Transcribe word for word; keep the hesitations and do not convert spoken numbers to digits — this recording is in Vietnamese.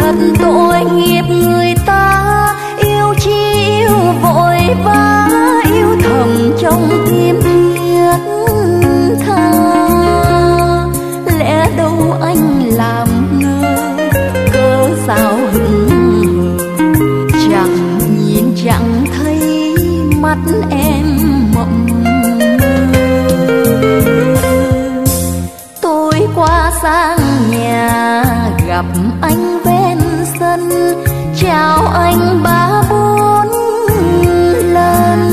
thật tội nghiệp người ta, yêu chi yêu vội vã, yêu thầm trong tim thiết tha. Lẽ đâu anh làm ngơ, cớ sao hững hờ, chẳng nhìn chẳng thấy mắt em mộng mơ. Tôi qua sang nhà gặp anh ven sân, chào anh ba bốn lần.